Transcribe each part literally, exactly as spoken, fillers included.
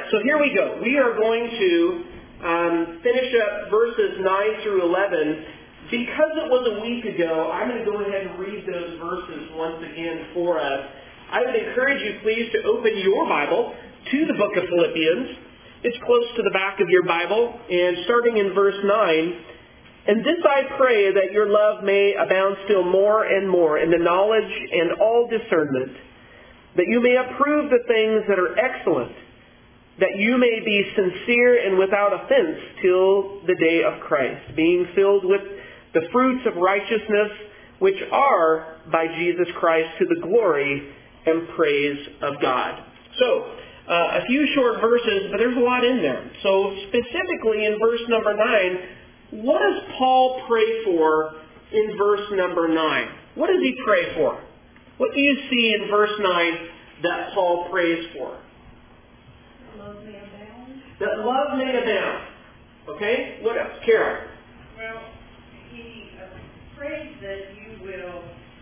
so here we go. We are going to um, finish up verses nine through eleven. Because it was a week ago, I'm going to go ahead and read those verses once again for us. I would encourage you, please, to open your Bible to the book of Philippians. It's close to the back of your Bible, and starting in verse nine, "And this I pray, that your love may abound still more and more in the knowledge and all discernment, that you may approve the things that are excellent, that you may be sincere and without offense till the day of Christ, being filled with the fruits of righteousness, which are by Jesus Christ, to the glory and praise of God." So, Uh, a few short verses, but there's a lot in there. So specifically in verse number nine, what does Paul pray for in verse number nine? What does he pray for? What do you see in verse nine that Paul prays for? Love may abound. That love may abound. Okay? What else? Carol? Well, he uh, prays that you will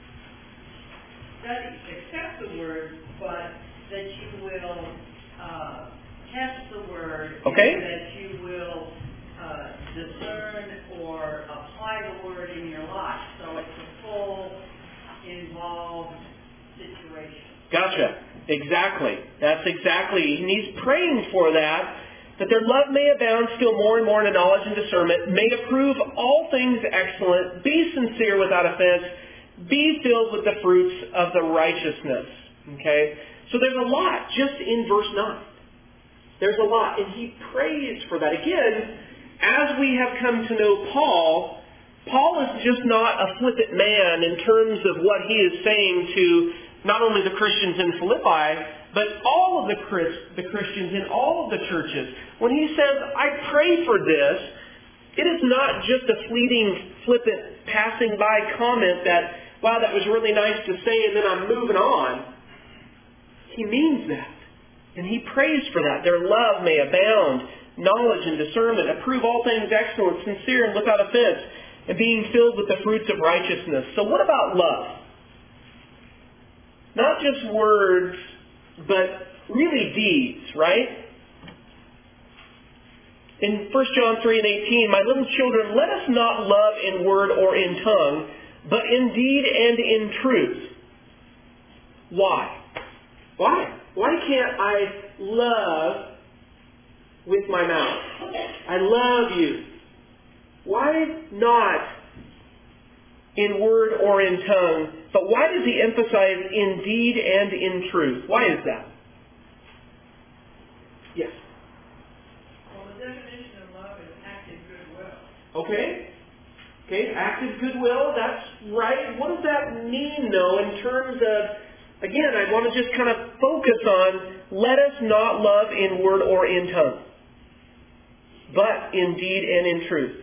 study, accept the word, but that you will Uh, test the word, okay. and that you will uh, discern or apply the word in your life. So it's a full, involved situation. Gotcha. Exactly. That's exactly. And he's praying for that, that their love may abound still more and more in the knowledge and discernment, may approve all things excellent, be sincere without offense, be filled with the fruits of the righteousness. Okay? So there's a lot just in verse nine. There's a lot. And he prays for that. Again, as we have come to know Paul, Paul is just not a flippant man in terms of what he is saying to not only the Christians in Philippi, but all of the, Chris, the Christians in all of the churches. When he says, I pray for this, it is not just a fleeting, flippant, passing by comment that, wow, that was really nice to say, and then I'm moving on. He means that. And he prays for that. Their love may abound, knowledge and discernment, approve all things excellent, sincere and without offense, and being filled with the fruits of righteousness. So what about love? Not just words, but really deeds, right? In First John three and eighteen, "My little children, let us not love in word or in tongue, but in deed and in truth." Why? Why? Why can't I love with my mouth? I love you. Why not in word or in tongue? But why does he emphasize in deed and in truth? Why is that? Yes? Well, the definition of love is active goodwill. Okay. Okay, active goodwill, that's right. What does that mean, though, in terms of... Again, I want to just kind of focus on, let us not love in word or in tongue, but in deed and in truth.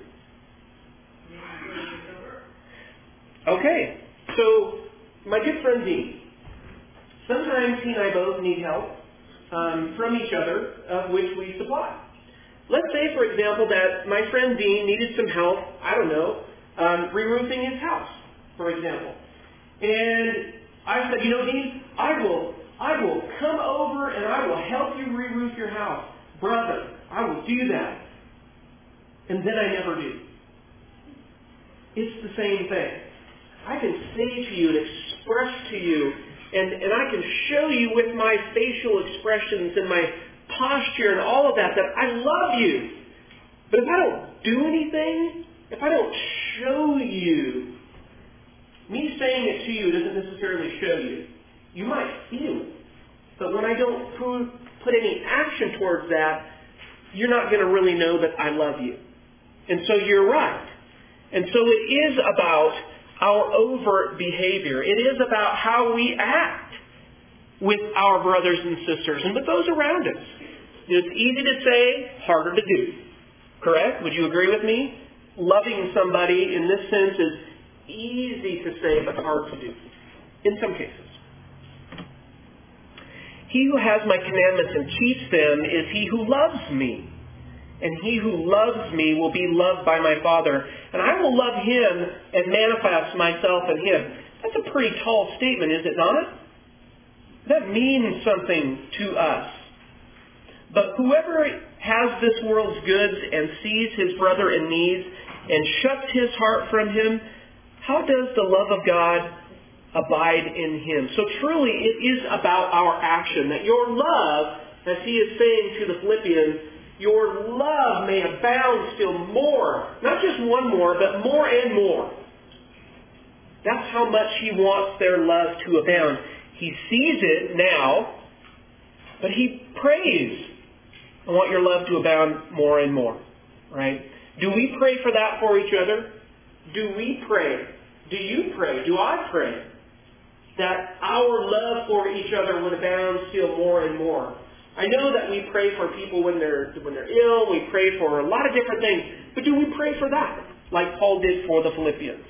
Okay, so my good friend Dean, sometimes he and I both need help um, from each other, of which we supply. Let's say, for example, that my friend Dean needed some help, I don't know, um, re-roofing his house, for example. And I said, you know, Dean, I will, I will come over and I will help you re-roof your house. Brother, I will do that. And then I never do. It's the same thing. I can say to you and express to you, and, and I can show you with my facial expressions and my posture and all of that, that I love you. But if I don't do anything, if I don't show you, me saying it to you doesn't necessarily show you. You might feel it. But when I don't put, put any action towards that, you're not going to really know that I love you. And so you're right. And so it is about our overt behavior. It is about how we act with our brothers and sisters and with those around us. It's easy to say, harder to do. Correct? Would you agree with me? Loving somebody in this sense is easy to say, but hard to do. In some cases. He who has my commandments and keeps them is he who loves me. And he who loves me will be loved by my Father. And I will love him and manifest myself in him. That's a pretty tall statement, is it not? That means something to us. But whoever has this world's goods and sees his brother in need and shuts his heart from him, how does the love of God abide in him? So truly it is about our action, that your love, as he is saying to the Philippians, your love may abound still more. Not just one more, but more and more. That's how much he wants their love to abound. He sees it now, but he prays, I want your love to abound more and more. Right? Do we pray for that for each other? Do we pray? Do you pray? Do I pray that our love for each other would abound still more and more? I know that we pray for people when they're when they're ill. We pray for a lot of different things. But do we pray for that, like Paul did for the Philippians?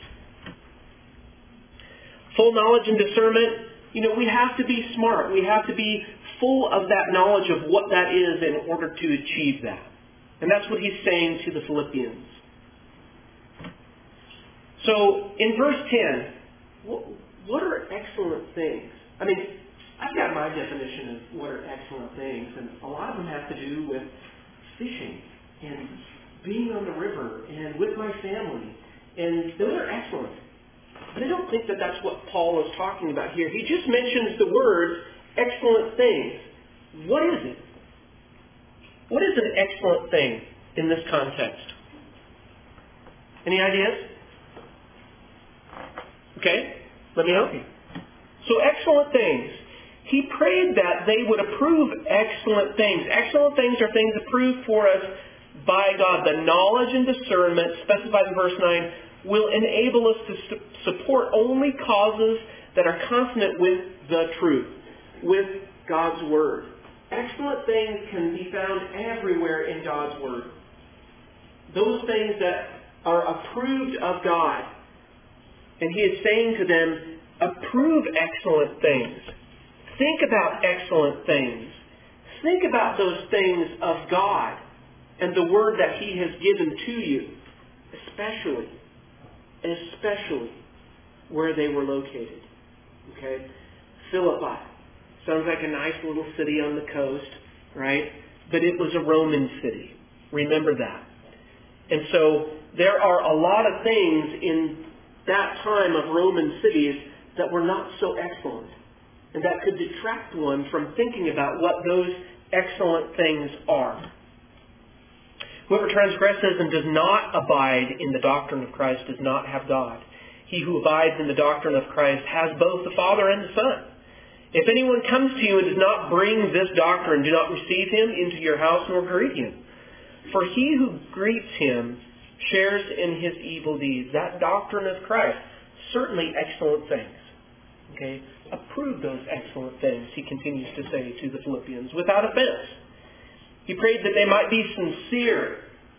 Full knowledge and discernment. You know, we have to be smart. We have to be full of that knowledge of what that is in order to achieve that. And that's what he's saying to the Philippians. So, in verse ten, what, what are excellent things? I mean, I've got my definition of what are excellent things, and a lot of them have to do with fishing and being on the river and with my family. And those are excellent. But I don't think that that's what Paul is talking about here. He just mentions the word excellent things. What is it? What is an excellent thing in this context? Any ideas? Okay, let me help you. So excellent things. He prayed that they would approve excellent things. Excellent things are things approved for us by God. The knowledge and discernment specified in verse nine will enable us to su- support only causes that are consonant with the truth, with God's Word. Excellent things can be found everywhere in God's Word. Those things that are approved of God. And he is saying to them, approve excellent things. Think about excellent things. Think about those things of God and the Word that he has given to you, especially, especially where they were located. Okay? Philippi. Sounds like a nice little city on the coast, right? But it was a Roman city. Remember that. And so there are a lot of things in that time of Roman cities that were not so excellent, and that could detract one from thinking about what those excellent things are. Whoever transgresses and does not abide in the doctrine of Christ does not have God. He who abides in the doctrine of Christ has both the Father and the Son. If anyone comes to you and does not bring this doctrine, do not receive him into your house nor greet him. For he who greets him shares in his evil deeds. That doctrine of Christ, certainly excellent things. Okay? Approve those excellent things, he continues to say to the Philippians, without offense. He prayed that they might be sincere.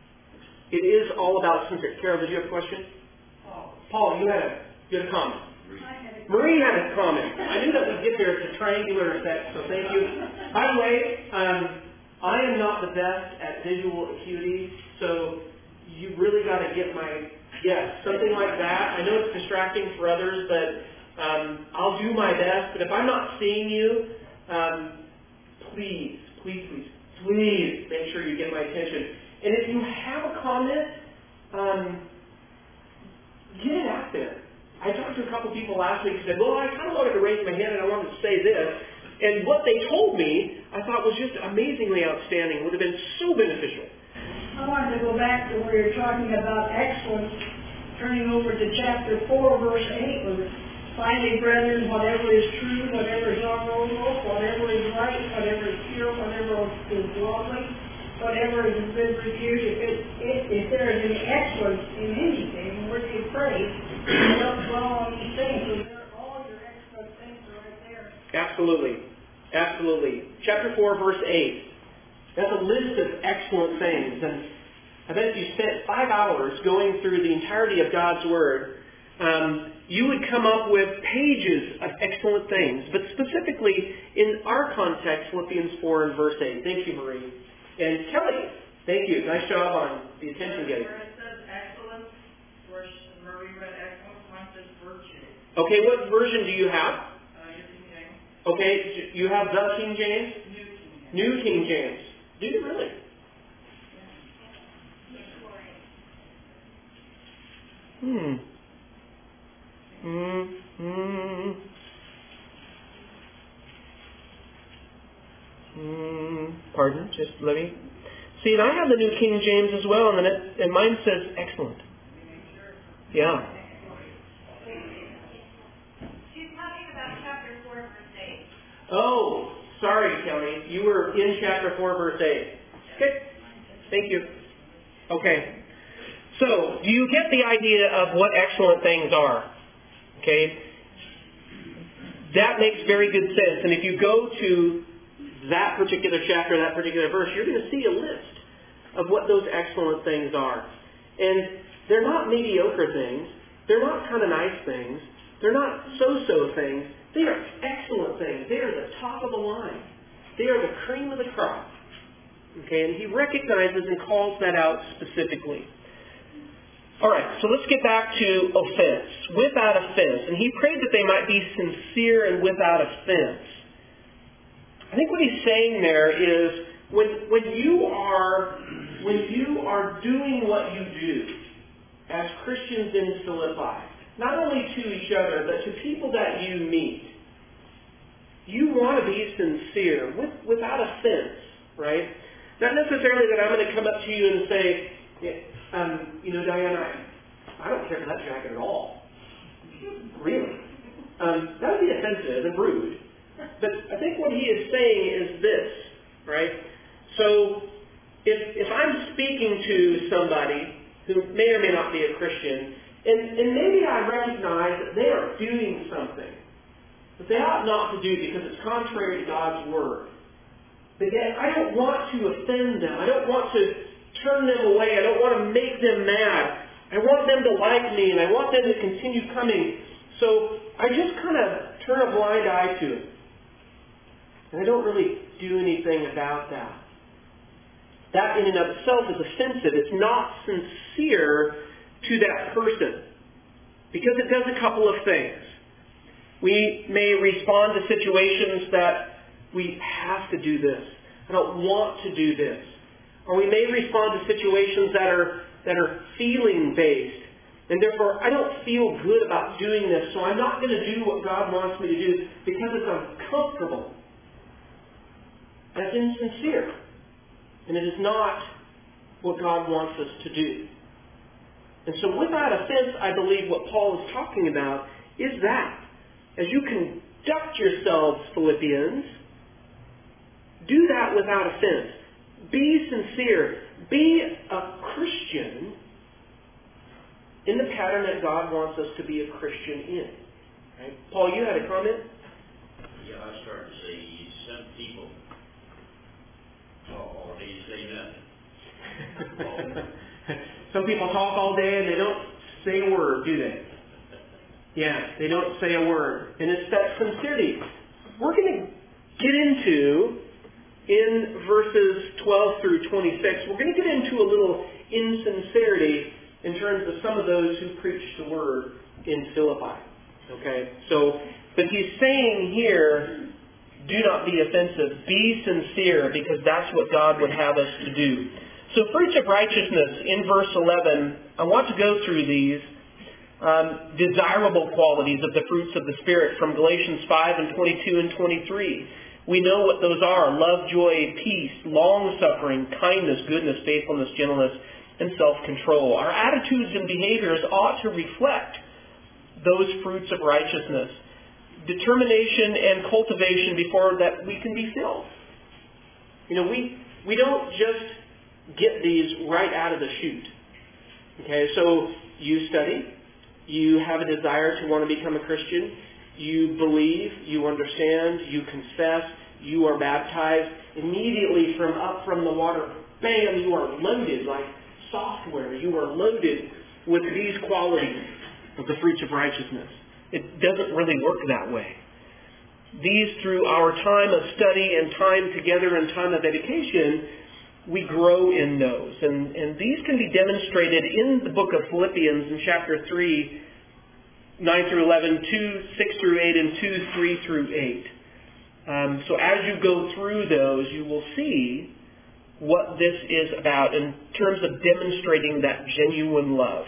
It is all about sincere. Carol, did you have a question? Paul. Paul, you had a, you had a comment. Had a Marie had a comment. I knew that we'd get there. It's a triangular effect, so thank you. By the way, um, I am not the best at visual acuity, so you really got to get my, yes, something like that. I know it's distracting for others, but um, I'll do my best. But if I'm not seeing you, um, please, please, please, please make sure you get my attention. And if you have a comment, um, get it out there. I talked to a couple people last week who said, well, I kind of wanted to raise my hand and I wanted to say this. And what they told me, I thought was just amazingly outstanding. It would have been so beneficial. I wanted to go back to where you're talking about excellence, turning over to chapter four, verse eight, where finally, brethren, whatever is true, whatever is honorable, whatever is right, whatever is pure, whatever is lovely, whatever is of good repute, if, it, if, if there is any excellence in anything, where you pray, don't dwell on these things. So there, all your excellent things are right there. Absolutely. Absolutely. Chapter four, verse eight. That's a list of excellent things. And I bet if you spent five hours going through the entirety of God's Word, um, you would come up with pages of excellent things. But specifically, in our context, Philippians four and verse eight. Thank you, Marie. And Kelly, thank you. Nice job on the attention getting. Where it says excellence, where Marie read excellence, mine says virtue. Okay, what version do you have? Uh, your King James. Okay, you have the King James? New King James. New King James. Pardon? Just let me... See, and I have the New King James as well, and, it, and mine says excellent. Yeah. She's talking about chapter four, verse eight. Oh, sorry, Kelly. You were in chapter four, verse eight. Okay. Thank you. Okay. So, do you get the idea of what excellent things are? Okay. That makes very good sense. And if you go to that particular chapter, that particular verse, you're going to see a list of what those excellent things are. And they're not mediocre things. They're not kind of nice things. They're not so-so things. They are excellent things. They are the top of the line. They are the cream of the crop. Okay, and he recognizes and calls that out specifically. All right, so let's get back to offense. Without offense. And he prayed that they might be sincere and without offense. I think what he's saying there is when when you are when you are doing what you do as Christians in Philippi, not only to each other, but to people that you meet, you want to be sincere with, without offense, right? Not necessarily that I'm going to come up to you and say, um, you know, Diane, I, I don't care for that jacket at all. Really. Um, that would be offensive and rude. But I think what he is saying is this, right? So if if I'm speaking to somebody who may or may not be a Christian, and, and maybe I recognize that they are doing something that they ought not to do because it's contrary to God's Word. But yet I don't want to offend them. I don't want to turn them away. I don't want to make them mad. I want them to like me, and I want them to continue coming. So I just kind of turn a blind eye to it. And I don't really do anything about that. That in and of itself is offensive. It's not sincere to that person. Because it does a couple of things. We may respond to situations that we have to do this. I don't want to do this. Or we may respond to situations that are that are feeling based. And therefore, I don't feel good about doing this, so I'm not going to do what God wants me to do because it's uncomfortable. That's insincere. And it is not what God wants us to do. And so without offense, I believe what Paul is talking about is that. As you conduct yourselves, Philippians, do that without offense. Be sincere. Be a Christian in the pattern that God wants us to be a Christian in. Right? Paul, you had a comment? Yeah, I started to say, some people talk all day, say nothing. Some people talk all day and they don't say a word, do they? Yeah, they don't say a word. And it's that sincerity. We're going to get into, in verses twelve through twenty-six, we're going to get into a little insincerity in terms of some of those who preach the word in Philippi. Okay? So, but he's saying here, do not be offensive. Be sincere, because that's what God would have us to do. So fruits of righteousness in verse eleven, I want to go through these um, desirable qualities of the fruits of the Spirit from Galatians five and twenty-two and twenty-three. We know what those are: love, joy, peace, long-suffering, kindness, goodness, faithfulness, gentleness, and self-control. Our attitudes and behaviors ought to reflect those fruits of righteousness. Determination and cultivation before that we can be filled. You know, we we don't just get these right out of the chute. Okay, so you study, you have a desire to want to become a Christian, you believe, you understand, you confess, you are baptized. Immediately from up from the water, bam, you are loaded like software. You are loaded with these qualities of the fruits of righteousness. It doesn't really work that way. These, through our time of study and time together and time of dedication, we grow in those. And, and these can be demonstrated in the book of Philippians in chapter three, nine through eleven, two, six through eight, and two, three through eight. Um, so as you go through those, you will see what this is about in terms of demonstrating that genuine love.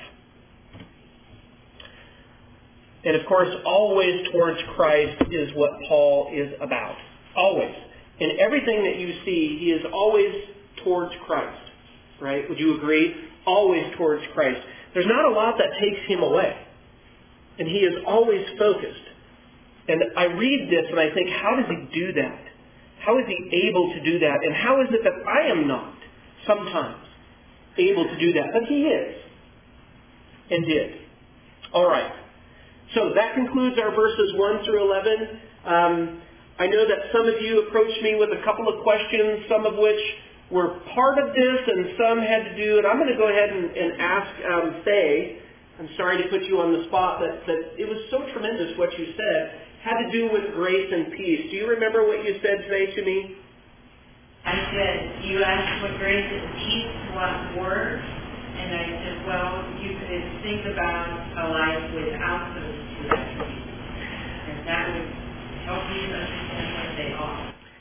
And of course, always towards Christ is what Paul is about. Always. In everything that you see, he is always towards Christ. Right? Would you agree? Always towards Christ. There's not a lot that takes him away. And he is always focused. And I read this and I think, how does he do that? How is he able to do that? And how is it that I am not sometimes able to do that? But he is. And did. All right. So that concludes our verses one through eleven. Um, I know that some of you approached me with a couple of questions, some of which were part of this and some had to do, and I'm going to go ahead and, and ask um, Faye, I'm sorry to put you on the spot, but, but it was so tremendous what you said, had to do with grace and peace. Do you remember what you said, Faye, to me? I said, you asked what grace and peace what were, and I said, well, you could think about a life without those two attributes, and that would help you understand what they are.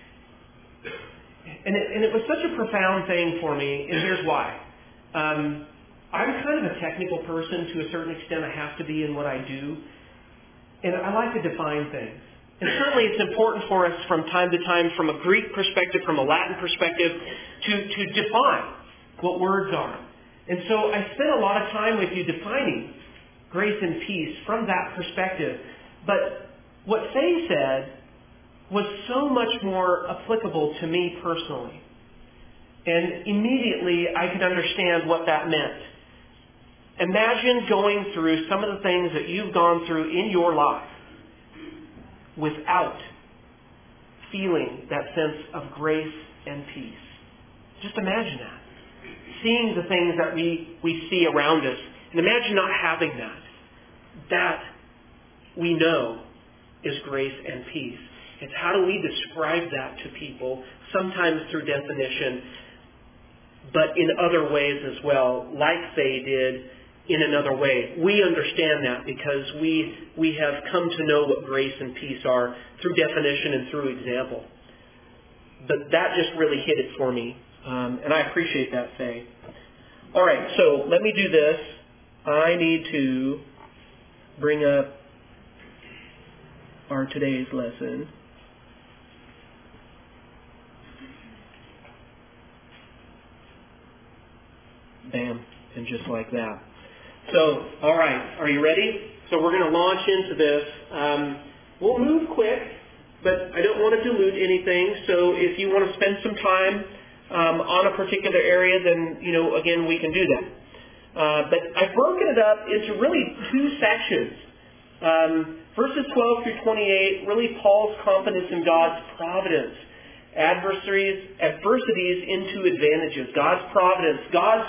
And it, and it was such a profound thing for me, and here's why. Um, I'm kind of a technical person to a certain extent. I have to be in what I do. And I like to define things. And certainly it's important for us from time to time, from a Greek perspective, from a Latin perspective, to, to define what words are. And so I spent a lot of time with you defining grace and peace from that perspective. But what Faye said was so much more applicable to me personally. And immediately I could understand what that meant. Imagine going through some of the things that you've gone through in your life without feeling that sense of grace and peace. Just imagine that. Seeing the things that we, we see around us. And imagine not having that. That we know is grace and peace. It's how do we describe that to people, sometimes through definition, but in other ways as well, like Faye did in another way. We understand that because we we have come to know what grace and peace are through definition and through example. But that just really hit it for me, um, and I appreciate that, Faye. All right, so let me do this. I need to bring up our today's lesson. Bam, and just like that. So, all right, are you ready? So we're going to launch into this. Um, we'll move quick, but I don't want to dilute anything. So if you want to spend some time um, on a particular area, then, you know, again, we can do that. Uh, but I've broken it up into really two sections. Um, verses twelve through twenty-eight, really Paul's confidence in God's providence. Adversaries, adversities into advantages. God's providence. God's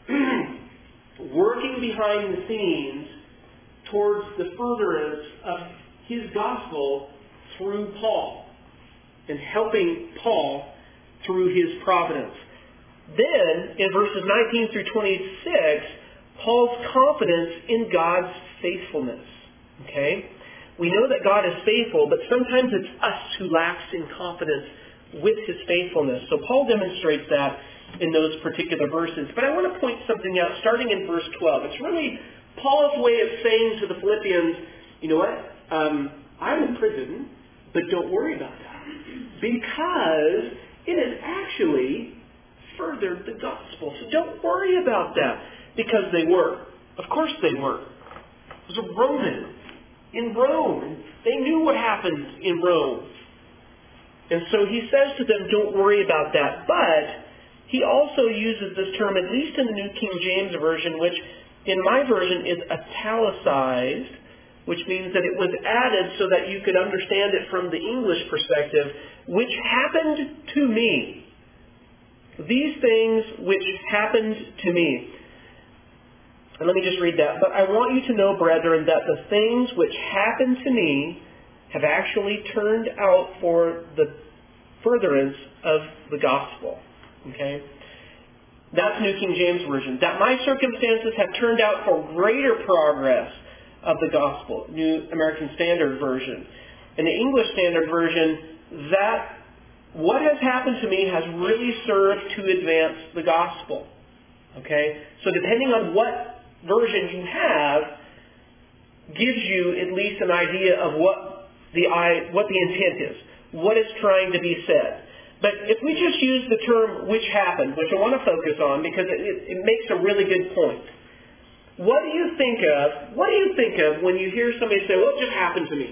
working behind the scenes towards the furtherance of his gospel through Paul and helping Paul through his providence. Then, in verses nineteen through twenty-six, Paul's confidence in God's faithfulness. Okay? We know that God is faithful, but sometimes it's us who lacks in confidence with his faithfulness. So Paul demonstrates that in those particular verses. But I want to point something out, starting in verse twelve. It's really Paul's way of saying to the Philippians, you know what? Um, I'm in prison, but don't worry about that. Because it has actually furthered the gospel. So don't worry about that. Because they were. Of course they were. It was a Roman in Rome. They knew what happened in Rome. And so he says to them, don't worry about that. But he also uses this term, at least in the New King James Version, which in my version is italicized, which means that it was added so that you could understand it from the English perspective, which happened to me. These things which happened to me. And let me just read that. But I want you to know, brethren, that the things which happened to me have actually turned out for the furtherance of the gospel. Okay? That's New King James Version. That my circumstances have turned out for greater progress of the gospel. New American Standard Version. In the English Standard Version, that what has happened to me has really served to advance the gospel. Okay? So depending on what version you have, gives you at least an idea of what the what the intent is. What is trying to be said. But if we just use the term which happened, which I want to focus on because it, it, it makes a really good point. What do you think of, what do you think of when you hear somebody say, well, it just happened to me?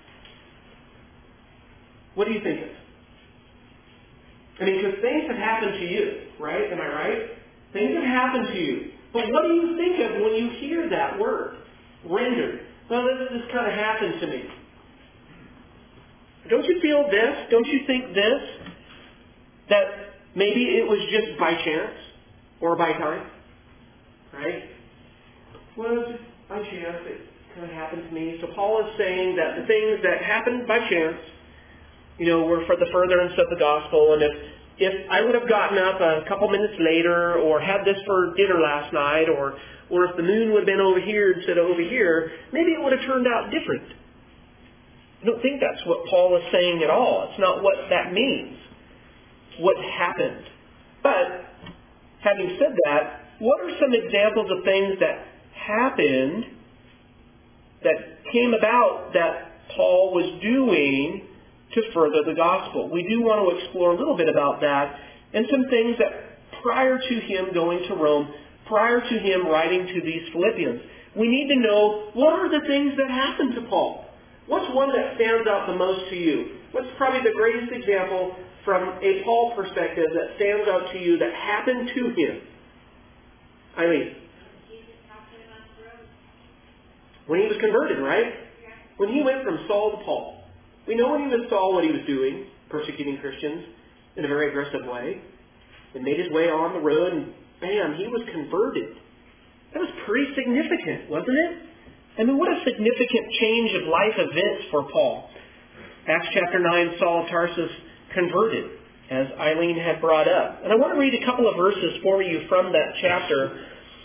What do you think of? I mean, because things have happened to you, right? Am I right? Things have happened to you. But what do you think of when you hear that word? Rendered. Well, this just kind of happened to me. Don't you feel this? Don't you think this? That maybe it was just by chance or by time? Right? Well, just by chance it kind of happened to me. So Paul is saying that the things that happened by chance, you know, were for the furtherance of the gospel. And if, if I would have gotten up a couple minutes later or had this for dinner last night or, or if the moon would have been over here instead of over here, maybe it would have turned out different. I don't think that's what Paul is saying at all. It's not what that means. What happened. But, having said that, what are some examples of things that happened, that came about, that Paul was doing to further the gospel? We do want to explore a little bit about that, and some things that prior to him going to Rome, prior to him writing to these Philippians, we need to know what are the things that happened to Paul. What's one that stands out the most to you? What's probably the greatest example from a Paul perspective that stands out to you that happened to him? Eileen. When he was converted, right? When he went from Saul to Paul. We know when he was Saul what he was doing, persecuting Christians in a very aggressive way. And made his way on the road and bam, he was converted. That was pretty significant, wasn't it? I mean, what a significant change of life events for Paul. Acts chapter nine, Saul of Tarsus converted, as Eileen had brought up. And I want to read a couple of verses for you from that chapter.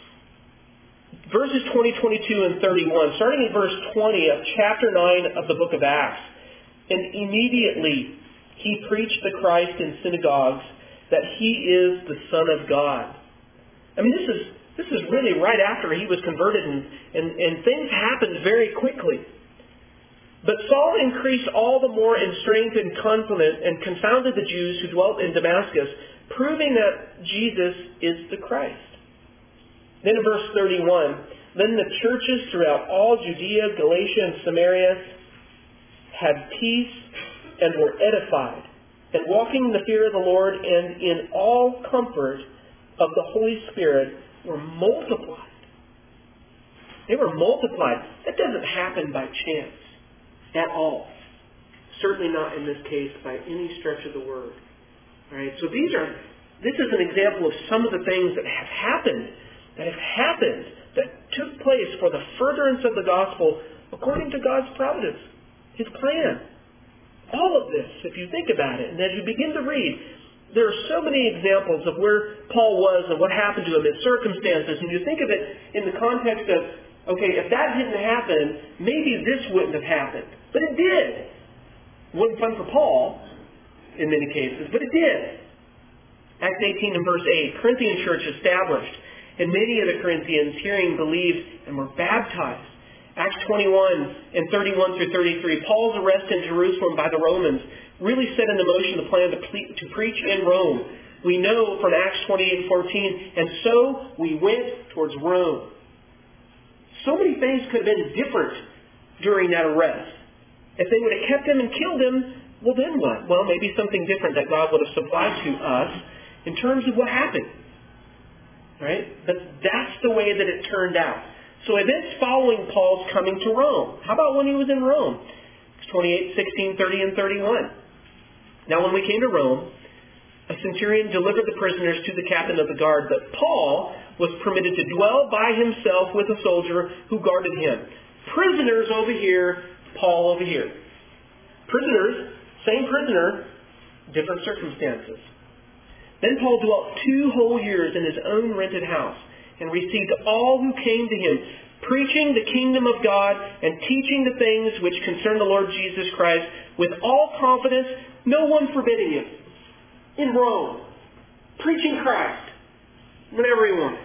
Verses twenty, twenty-two, and thirty-one. Starting in verse twenty of chapter nine of the book of Acts. And immediately he preached the Christ in synagogues, that he is the Son of God. I mean, this is this is really right after he was converted, and, and, and things happened very quickly. But Saul increased all the more in strength and confidence and confounded the Jews who dwelt in Damascus, proving that Jesus is the Christ. Then in verse thirty-one, then the churches throughout all Judea, Galatia, and Samaria had peace and were edified, and walking in the fear of the Lord and in all comfort of the Holy Spirit were multiplied. They were multiplied. That doesn't happen by chance at all. Certainly not in this case by any stretch of the word. All right. So these are. This is an example of some of the things that have happened, that have happened, that took place for the furtherance of the gospel according to God's providence, His plan. All of this, if you think about it, and as you begin to read, there are so many examples of where Paul was and what happened to him, his circumstances, and you think of it in the context of, okay, if that didn't happen, maybe this wouldn't have happened. But it did. It wasn't fun for Paul, in many cases, but it did. Acts eighteen and verse eight, Corinthian church established, and many of the Corinthians, hearing, believed and were baptized. Acts twenty-one and thirty-one through thirty-three, Paul's arrest in Jerusalem by the Romans really set into motion the plan to, ple- to preach in Rome. We know from Acts twenty-eight and fourteen, and so we went towards Rome. So many things could have been different during that arrest. If they would have kept him and killed him, well then what? Well, maybe something different that God would have supplied to us in terms of what happened. Right? But that's the way that it turned out. So events following Paul's coming to Rome. How about when he was in Rome? twenty-eight, sixteen, thirty, and thirty-one. Now when we came to Rome, a centurion delivered the prisoners to the captain of the guard, but Paul was permitted to dwell by himself with a soldier who guarded him. Prisoners over here, Paul over here. Prisoners, same prisoner, different circumstances. Then Paul dwelt two whole years in his own rented house and received all who came to him, preaching the kingdom of God and teaching the things which concern the Lord Jesus Christ with all confidence, no one forbidding him. In Rome, preaching Christ whenever he wanted.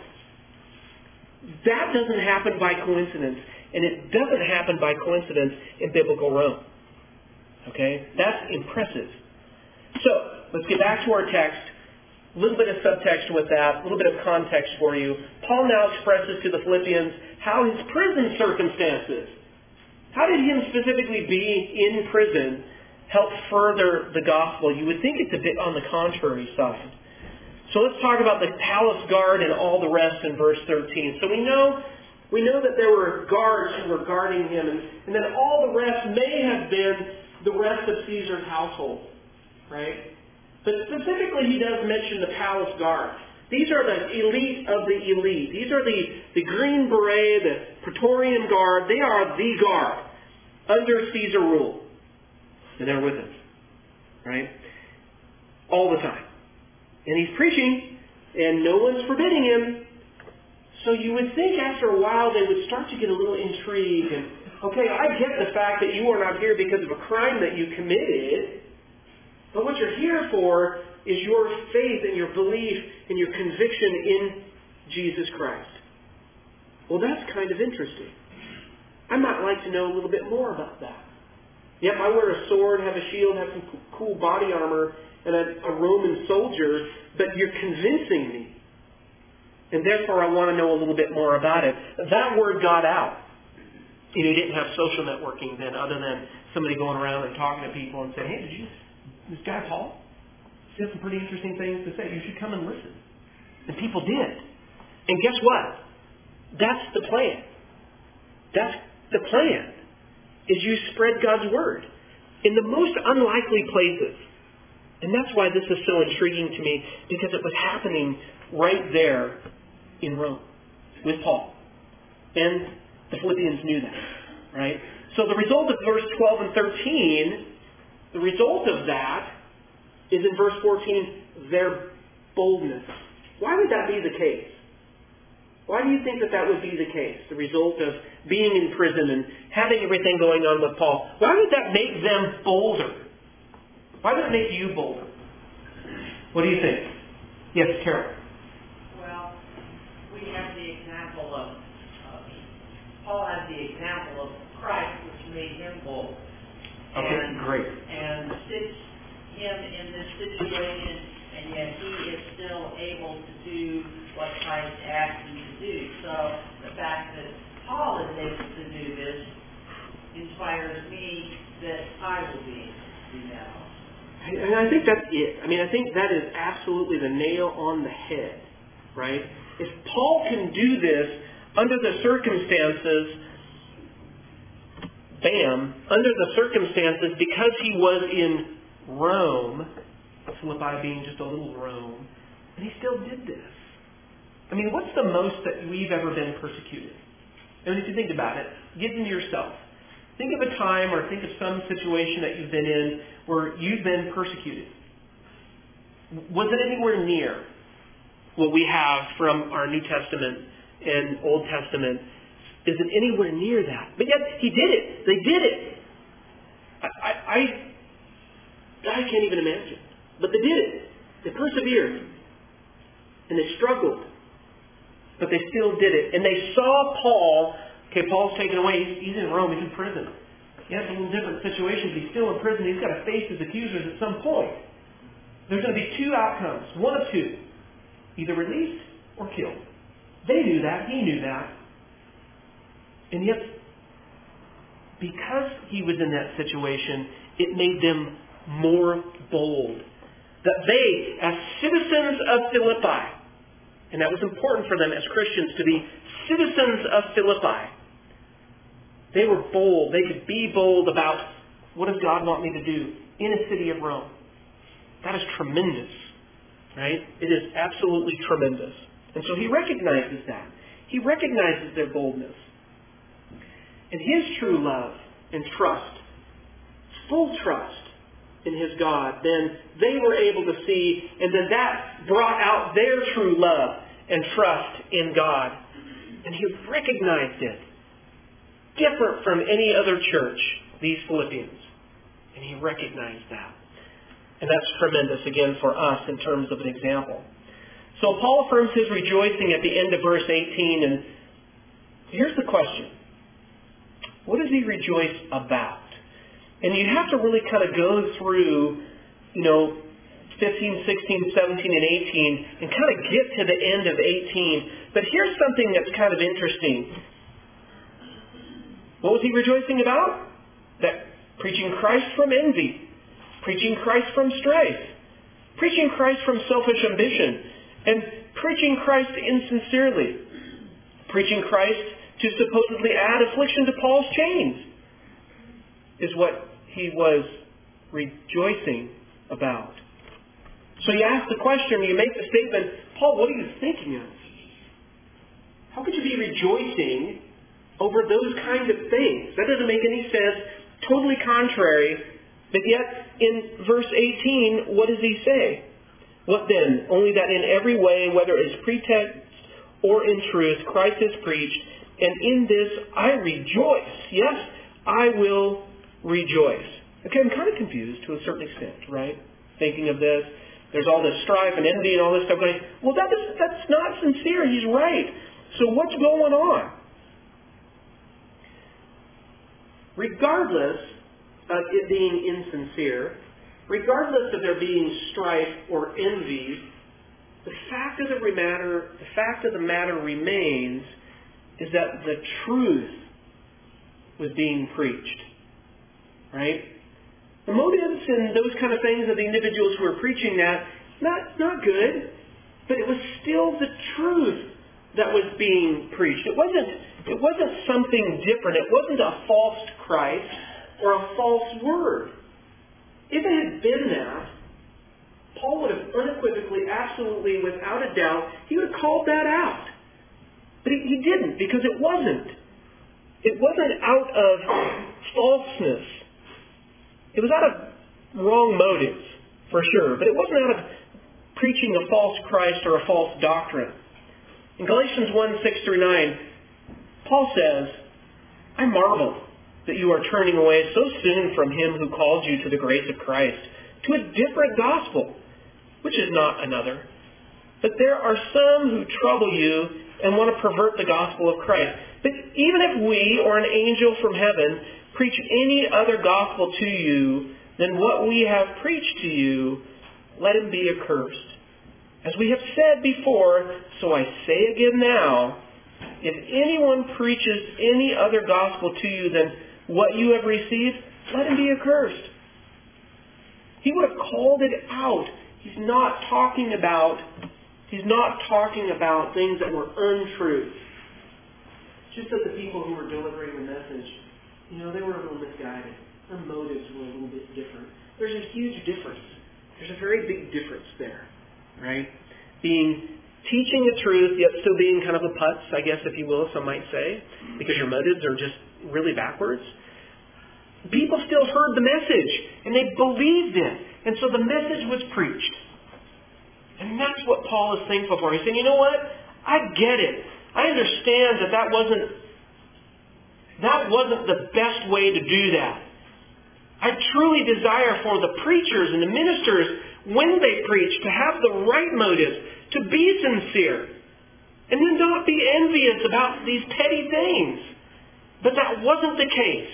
That doesn't happen by coincidence, and it doesn't happen by coincidence in biblical Rome. Okay? That's impressive. So, let's get back to our text. A little bit of subtext with that, a little bit of context for you. Paul now expresses to the Philippians how his prison circumstances, how did him specifically being in prison help further the gospel? You would think it's a bit on the contrary side. So let's talk about the palace guard and all the rest in verse thirteen. So we know we know that there were guards who were guarding him, and, and then all the rest may have been the rest of Caesar's household, right? But specifically, he does mention the palace guard. These are the elite of the elite. These are the, the Green Beret, the Praetorian Guard. They are the guard under Caesar rule. And they're with him, right? All the time. And he's preaching, and no one's forbidding him. So you would think after a while they would start to get a little intrigued. And, okay, I get the fact that you are not here because of a crime that you committed. But what you're here for is your faith and your belief and your conviction in Jesus Christ. Well, that's kind of interesting. I might like to know a little bit more about that. Yep, I wear a sword, have a shield, have some cool body armor, and a, a Roman soldier, but you're convincing me. And therefore I want to know a little bit more about it. That word got out. You know, you didn't have social networking then other than somebody going around and talking to people and saying, hey, did you... this guy Paul, he has some pretty interesting things to say. You should come and listen. And people did. And guess what? That's the plan. That's the plan, is you spread God's Word in the most unlikely places. And that's why this is so intriguing to me, because it was happening right there in Rome with Paul. And the Philippians knew that, right? So the result of verse twelve and thirteen... the result of that is in verse fourteen, their boldness. Why would that be the case? Why do you think that that would be the case? The result of being in prison and having everything going on with Paul. Why would that make them bolder? Why would it make you bolder? What do you think? Yes, Carol. Well, we have the example of, uh, Paul has the example of Christ, which made him bold. Okay, and, great. And sits him in this situation, and yet he is still able to do what Christ asked him to do. So the fact that Paul is able to do this inspires me that I will be able to do that also. And I think that's it. I mean, I think that is absolutely the nail on the head, right? If Paul can do this under the circumstances, bam, under the circumstances, because he was in Rome, Philippi being just a little Rome, and he still did this. I mean, what's the most that we've ever been persecuted? I mean, if you think about it, get into yourself. Think of a time or think of some situation that you've been in where you've been persecuted. Was it anywhere near what we have from our New Testament and Old Testament? Is it anywhere near that? But yet, he did it. They did it. I, I, I, I can't even imagine. But they did it. They persevered. And they struggled. But they still did it. And they saw Paul. Okay, Paul's taken away. He's, he's in Rome. He's in prison. Yeah, it's a little different situation, but he's still in prison. He's got to face his accusers at some point. There's going to be two outcomes. One of two. Either released or killed. They knew that. He knew that. And yet, because he was in that situation, it made them more bold. That they, as citizens of Philippi, and that was important for them as Christians to be citizens of Philippi, they were bold. They could be bold about, what does God want me to do in a city of Rome? That is tremendous, right? It is absolutely tremendous. And so he recognizes that. He recognizes their boldness. And his true love and trust, full trust in his God, then they were able to see, and then that brought out their true love and trust in God. And he recognized it. Different from any other church, these Philippians. And he recognized that. And that's tremendous, again, for us in terms of an example. So Paul affirms his rejoicing at the end of verse eighteen, and here's the question. What does he rejoice about? And you have to really kind of go through you know, fifteen, sixteen, seventeen, and eighteen, and kind of get to the end of eighteen. But here's something that's kind of interesting. What was he rejoicing about? That preaching Christ from envy, preaching Christ from strife, preaching Christ from selfish ambition, and preaching Christ insincerely, preaching Christ to supposedly add affliction to Paul's chains, is what he was rejoicing about. So you ask the question, you make the statement, Paul, what are you thinking of? How could you be rejoicing over those kind of things? That doesn't make any sense, totally contrary. But yet, in verse eighteen, what does he say? What then? Only that in every way, whether it's pretext or in truth, Christ is preached, and in this I rejoice. Yes, I will rejoice. Okay, I'm kind of confused to a certain extent, right? Thinking of this. There's all this strife and envy and all this stuff. Going, well, that is, that's not sincere. He's right. So what's going on? Regardless of it being insincere, regardless of there being strife or envy, the fact of the matter, the fact of the matter remains is that the truth was being preached. Right? The motives and those kind of things of the individuals who were preaching that, not, not good, but it was still the truth that was being preached. It wasn't, it wasn't something different. It wasn't a false Christ or a false word. If it had been that, Paul would have unequivocally, absolutely, without a doubt, he would have called that out. But he, he didn't, because it wasn't. It wasn't out of falseness. It was out of wrong motives, for sure. But it wasn't out of preaching a false Christ or a false doctrine. In Galatians one, six through nine, Paul says, I marvel that you are turning away so soon from him who called you to the grace of Christ, to a different gospel, which is not another. But there are some who trouble you and want to pervert the gospel of Christ. But even if we or an angel from heaven preach any other gospel to you than what we have preached to you, let him be accursed. As we have said before, so I say again now, if anyone preaches any other gospel to you than what you have received, let him be accursed. He would have called it out. He's not talking about, he's not talking about things that were untrue. Just that the people who were delivering the message, you know, they were a little misguided. Their motives were a little bit different. There's a huge difference. There's a very big difference there, right? Being, teaching the truth, yet still being kind of a putz, I guess, if you will, some might say, because your motives are just really backwards. People still heard the message, and they believed it. And so the message was preached. And that's what Paul is thankful for. He's saying, you know what? I get it. I understand that that wasn't, that wasn't the best way to do that. I truly desire for the preachers and the ministers, when they preach, to have the right motives, to be sincere, and then not be envious about these petty things. But that wasn't the case.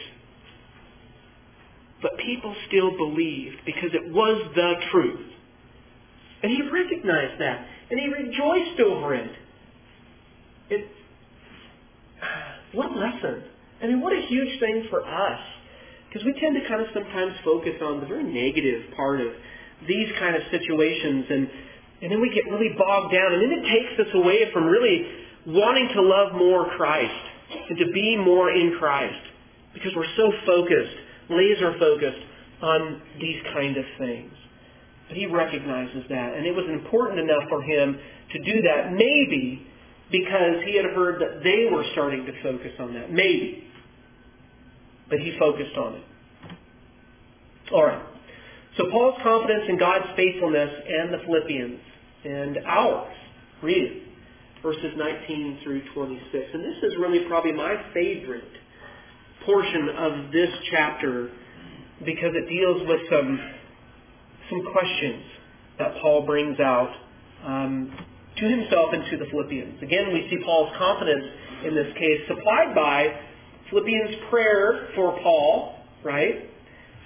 But people still believed because it was the truth. And he recognized that. And he rejoiced over it. It, what a lesson. I mean, what a huge thing for us. Because we tend to kind of sometimes focus on the very negative part of these kind of situations. And, and then we get really bogged down. And then it takes us away from really wanting to love more Christ. And to be more in Christ. Because we're so focused, laser focused on these kind of things. But he recognizes that. And it was important enough for him to do that. Maybe because he had heard that they were starting to focus on that. Maybe. But he focused on it. All right. So Paul's confidence in God's faithfulness and the Philippians and ours. Read it. Verses nineteen through twenty-six. And this is really probably my favorite portion of this chapter because it deals with some some questions that Paul brings out um, to himself and to the Philippians. Again, we see Paul's confidence in this case supplied by Philippians' prayer for Paul, right?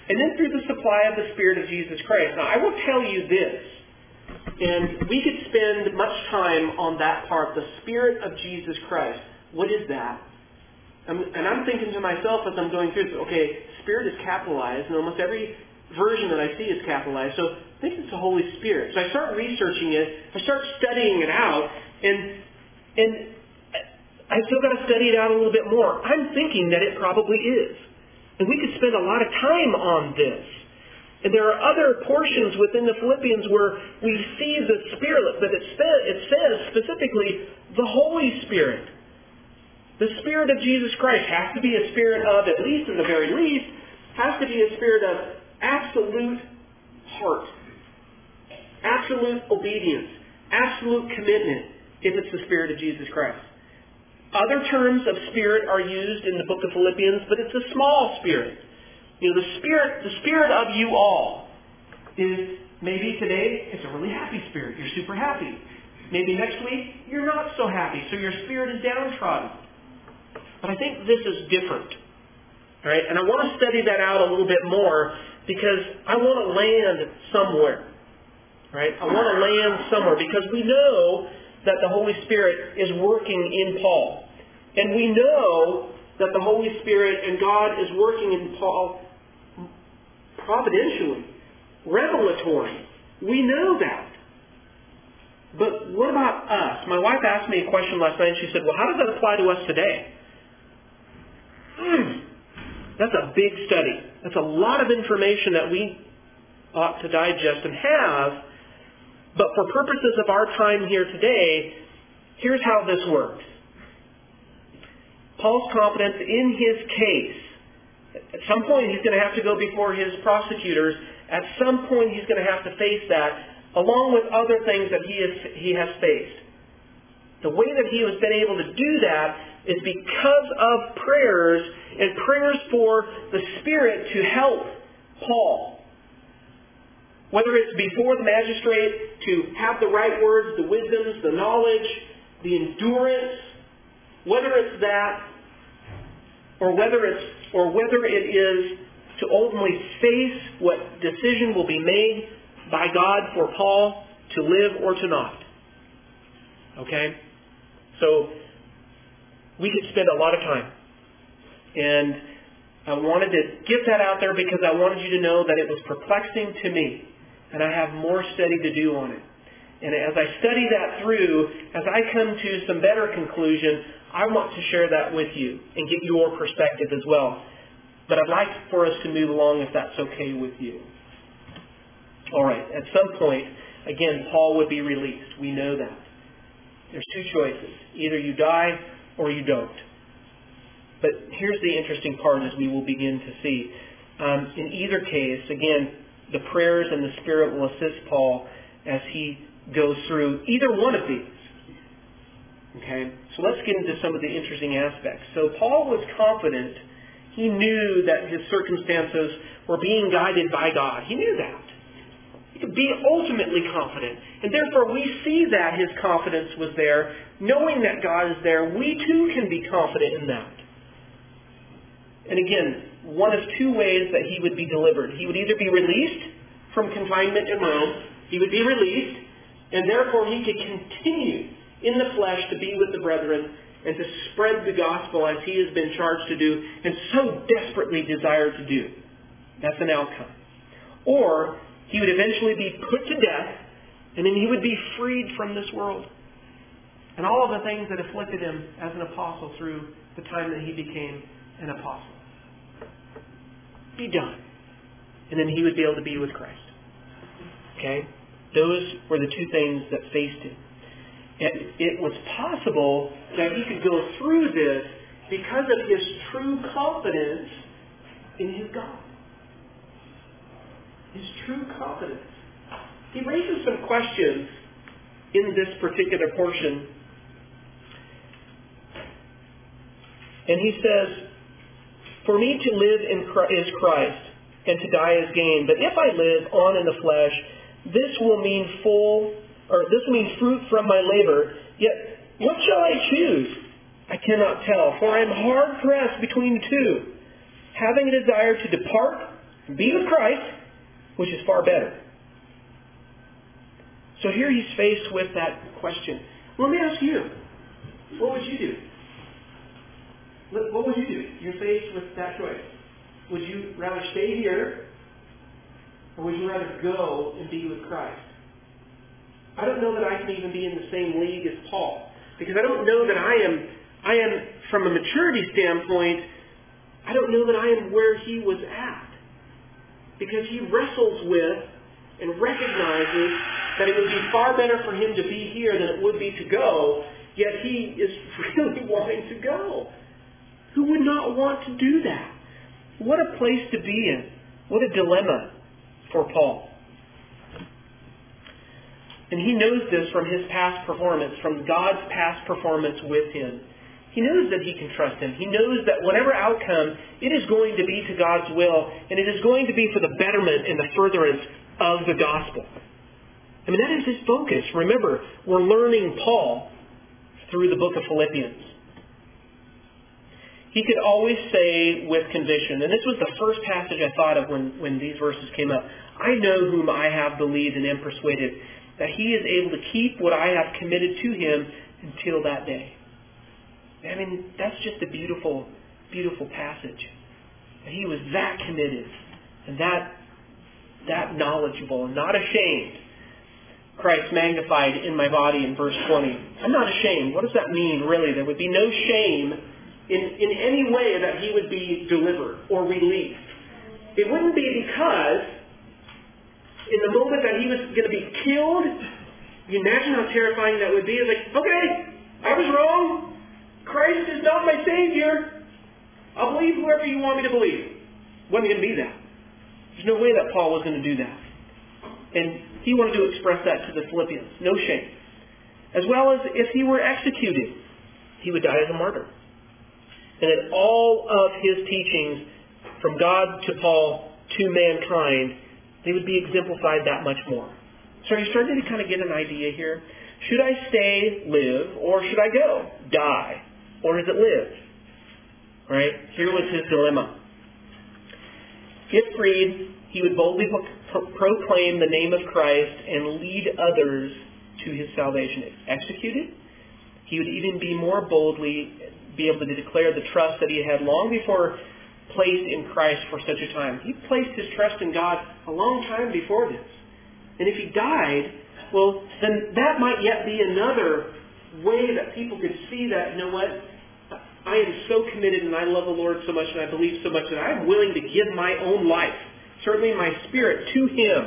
and then through the supply of the Spirit of Jesus Christ. Now, I will tell you this, and we could spend much time on that part, the Spirit of Jesus Christ. What is that? I'm, and I'm thinking to myself as I'm going through this, okay, Spirit is capitalized, and almost every version that I see is capitalized, so I think it's the Holy Spirit. So I start researching it, I start studying it out, and and I still got to study it out a little bit more. I'm thinking that it probably is. And we could spend a lot of time on this. And there are other portions within the Philippians where we see the Spirit, but it says, it says specifically the Holy Spirit. The Spirit of Jesus Christ has to be a spirit of, at least in the very least, has to be a spirit of absolute heart, absolute obedience, absolute commitment, if it's the Spirit of Jesus Christ. Other terms of spirit are used in the book of Philippians, but it's a small spirit. You know, the spirit, the spirit of you all is maybe today it's a really happy spirit. You're super happy. Maybe next week you're not so happy, so your spirit is downtrodden. But I think this is different. All right? And I want to study that out a little bit more because I want to land somewhere. Right? I want to land somewhere because we know that the Holy Spirit is working in Paul. And we know that the Holy Spirit and God is working in Paul providentially, revelatory. We know that. But what about us? My wife asked me a question last night and she said, well, how does that apply to us today? Hmm. That's a big study. That's a lot of information that we ought to digest and have. But for purposes of our time here today, here's how this works. Paul's confidence in his case. At some point he's going to have to go before his prosecutors. At some point he's going to have to face that, along with other things that he has, he has faced. The way that he has been able to do that is because of prayers and prayers for the Spirit to help Paul. Whether it's before the magistrate to have the right words, the wisdoms, the knowledge, the endurance, whether it's that, or whether it's or whether it is to ultimately face what decision will be made by God for Paul to live or to not. Okay? So we could spend a lot of time. And I wanted to get that out there because I wanted you to know that it was perplexing to me. And I have more study to do on it. And as I study that through, as I come to some better conclusion, I want to share that with you and get your perspective as well. But I'd like for us to move along if that's okay with you. All right. At some point, again, Paul would be released. We know that. There's two choices. Either you die or you don't. But here's the interesting part as we will begin to see. Um, in either case, again, the prayers and the Spirit will assist Paul as he goes through either one of these. Okay? So let's get into some of the interesting aspects. So Paul was confident. He knew that his circumstances were being guided by God. He knew that. He could be ultimately confident. And therefore we see that his confidence was there. Knowing that God is there, we too can be confident in that. And again, one of two ways that he would be delivered. He would either be released from confinement in Rome. He would be released, and therefore he could continue in the flesh to be with the brethren and to spread the gospel as he has been charged to do and so desperately desired to do. That's an outcome. Or he would eventually be put to death, and then he would be freed from this world and all of the things that afflicted him as an apostle through the time that he became an apostle. Be done. And then he would be able to be with Christ. Okay? Those were the two things that faced him. And it was possible that he could go through this because of his true confidence in his God. His true confidence. He raises some questions in this particular portion. And he says, for me to live in Christ is Christ, and to die is gain. But if I live on in the flesh, this will mean full, or this will mean fruit from my labor. Yet, what shall I choose? I cannot tell, for I am hard pressed between the two, having a desire to depart be with Christ, which is far better. So here he's faced with that question. Let me ask you, what would you do? What would you do? You're faced with that choice. Would you rather stay here, or would you rather go and be with Christ? I don't know that I can even be in the same league as Paul, because I don't know that I am, I am, from a maturity standpoint, I don't know that I am where he was at. Because he wrestles with and recognizes that it would be far better for him to be here than it would be to go, yet he is really wanting to go. Who would not want to do that? What a place to be in. What a dilemma for Paul. And he knows this from his past performance, from God's past performance with him. He knows that he can trust him. He knows that whatever outcome, it is going to be to God's will, and it is going to be for the betterment and the furtherance of the gospel. I mean, that is his focus. Remember, we're learning Paul through the book of Philippians. He could always say with conviction, and this was the first passage I thought of when, when these verses came up, I know whom I have believed and am persuaded that he is able to keep what I have committed to him until that day. I mean, that's just a beautiful, beautiful passage. He was that committed and that, that knowledgeable and not ashamed. Christ magnified in my body in verse twenty. I'm not ashamed. What does that mean, really? There would be no shame in, in any way that he would be delivered or released. It wouldn't be because in the moment that he was going to be killed, you imagine how terrifying that would be. It's like, okay, I was wrong. Christ is not my Savior. I'll believe whoever you want me to believe. It wasn't going to be that. There's no way that Paul was going to do that. And he wanted to express that to the Philippians. No shame. As well as if he were executed, he would die as a martyr. And that all of his teachings from God to Paul to mankind, they would be exemplified that much more. So are you starting to kind of get an idea here? Should I stay, live, or should I go, die? Or does it live? Right? Here was his dilemma. If freed, he would boldly pro- proclaim the name of Christ and lead others to his salvation. If executed, he would even be more boldly be able to declare the trust that he had long before placed in Christ for such a time. He placed his trust in God a long time before this. And if he died, well, then that might yet be another way that people could see that, you know what, I am so committed and I love the Lord so much and I believe so much that I'm willing to give my own life, certainly my spirit, to him.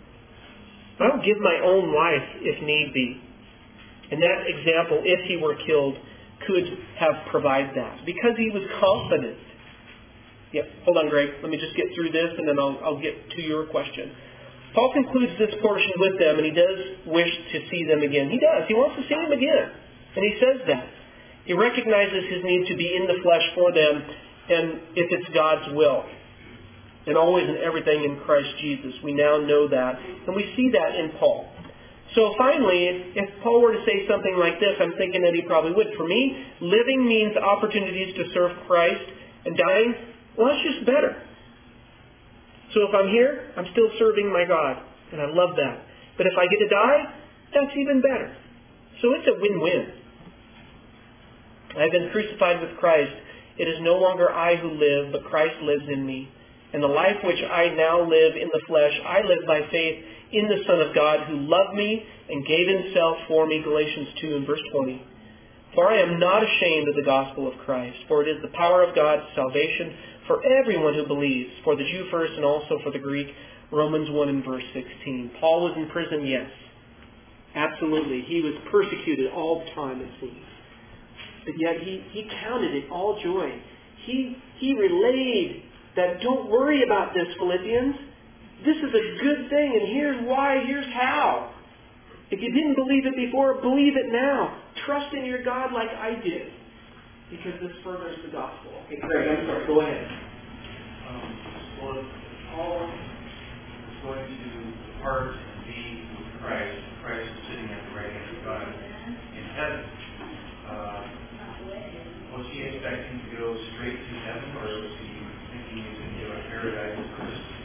I'll give my own life if need be. And that example, if he were killed, could have provided that. Because he was confident. Yep, hold on, Greg. Let me just get through this and then I'll, I'll get to your question. Paul concludes this portion with them, and he does wish to see them again. He does. He wants to see them again. And he says that. He recognizes his need to be in the flesh for them, and if it's God's will. And always and everything in Christ Jesus. We now know that. And we see that in Paul. So finally, if Paul were to say something like this, I'm thinking that he probably would. For me, living means opportunities to serve Christ, and dying, well, that's just better. So if I'm here, I'm still serving my God, and I love that. But if I get to die, that's even better. So it's a win-win. I've been crucified with Christ. It is no longer I who live, but Christ lives in me. And the life which I now live in the flesh, I live by faith in the Son of God, who loved me and gave himself for me, Galatians two and verse twenty. For I am not ashamed of the gospel of Christ, for it is the power of God's salvation for everyone who believes, for the Jew first and also for the Greek, Romans one and verse sixteen. Paul was in prison, yes. Absolutely. He was persecuted all the time, it seems. But yet he, he counted it all joy. He, he relayed that don't worry about this, Philippians. This is a good thing, and here's why, here's how. If you didn't believe it before, believe it now. Trust in your God like I did. Because this furthers the gospel. Okay, Greg, I'm sorry. Go ahead. Um, well, if Paul is going to depart and be with Christ, Christ is sitting at the right hand of God in heaven, uh, was he expecting to go straight to heaven, or was he thinking he was going to go to paradise first?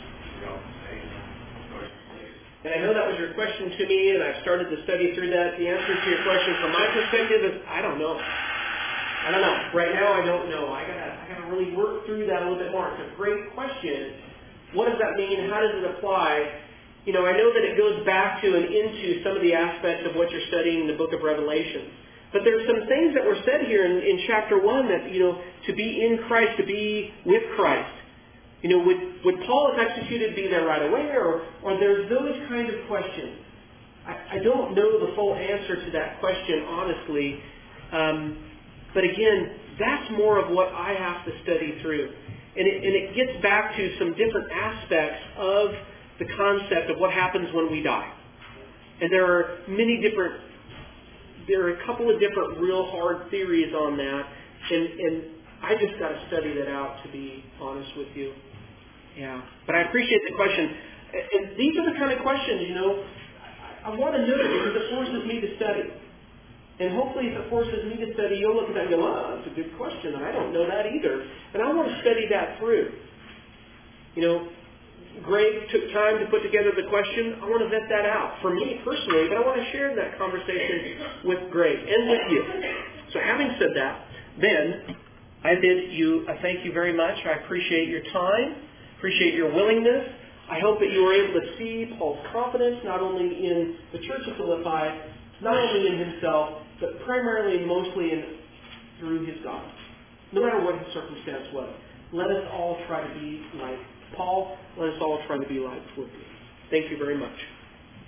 y'all can say, choice is made. And I know that was your question to me, and I've started to study through that. The answer to your question from my perspective is, I don't know. I don't know. Right now, I don't know. I gotta, I gotta really work through that a little bit more. It's a great question. What does that mean? How does it apply? You know, I know that it goes back to and into some of the aspects of what you're studying in the book of Revelation. But there's some things that were said here in, in chapter one that, you know, to be in Christ, to be with Christ. You know, would, would Paul, if executed, be there right away? Or, or there's those kind of questions. I, I don't know the full answer to that question, honestly. Um, but again, that's more of what I have to study through. And it, and it gets back to some different aspects of the concept of what happens when we die. And there are many different, there are a couple of different real hard theories on that. And, and I just got to study that out, to be honest with you. Yeah. But I appreciate the question. And these are the kind of questions, you know, I, I want to know because it forces me to study. And hopefully if it forces me to study, you'll look at that and go, oh, that's a good question. I don't know that either. And I want to study that through. You know, Greg took time to put together the question. I want to vet that out for me personally, but I want to share that conversation with Greg and with you. So having said that, then I bid you a thank you very much. I appreciate your time, appreciate your willingness. I hope that you were able to see Paul's confidence not only in the church of Philippi, not only in himself, but primarily and mostly in, through his God. No matter what his circumstance was. Let us all try to be like Paul. Let us all try to be like Philippians. Thank you very much.